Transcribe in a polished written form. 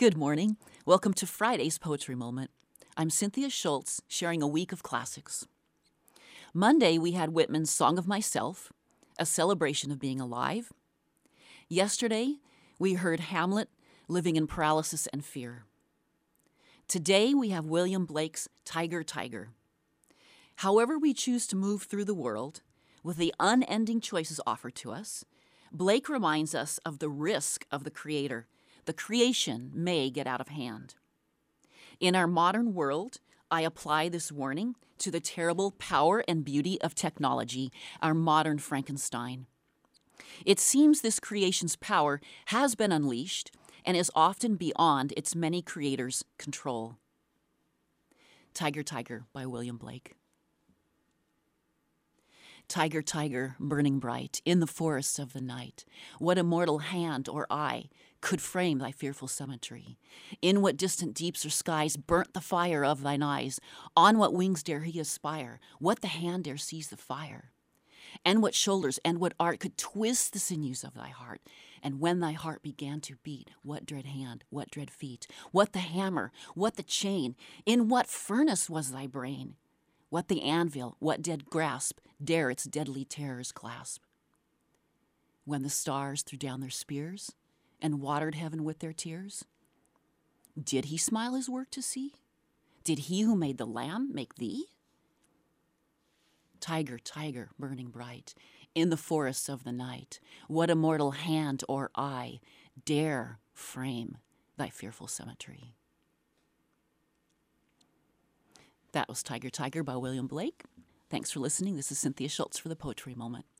Good morning. Welcome to Friday's Poetry Moment. I'm Cynthia Schultz, sharing a week of classics. Monday, we had Whitman's Song of Myself, a celebration of being alive. Yesterday, we heard Hamlet, Living in Paralysis and Fear. Today, we have William Blake's Tiger, Tiger. However we choose to move through the world, with the unending choices offered to us, Blake reminds us of the risk of the Creator. The creation may get out of hand. In our modern world, I apply this warning to the terrible power and beauty of technology, our modern Frankenstein. It seems this creation's power has been unleashed and is often beyond its many creators' control. Tiger, Tiger by William Blake. Tiger, tiger, burning bright, in the forests of the night, what immortal hand or eye could frame thy fearful symmetry? In what distant deeps or skies burnt the fire of thine eyes? On what wings dare he aspire? What the hand dare seize the fire? And what shoulders and what art could twist the sinews of thy heart? And when thy heart began to beat, what dread hand, what dread feet? What the hammer, what the chain? In what furnace was thy brain? What the anvil, what dead grasp dare its deadly terrors clasp? When the stars threw down their spears and watered heaven with their tears? Did he smile his work to see? Did he who made the lamb make thee? Tiger, tiger, burning bright, in the forests of the night, what immortal hand or eye dare frame thy fearful symmetry? That was Tiger, Tiger by William Blake. Thanks for listening. This is Cynthia Schultz for the Poetry Moment.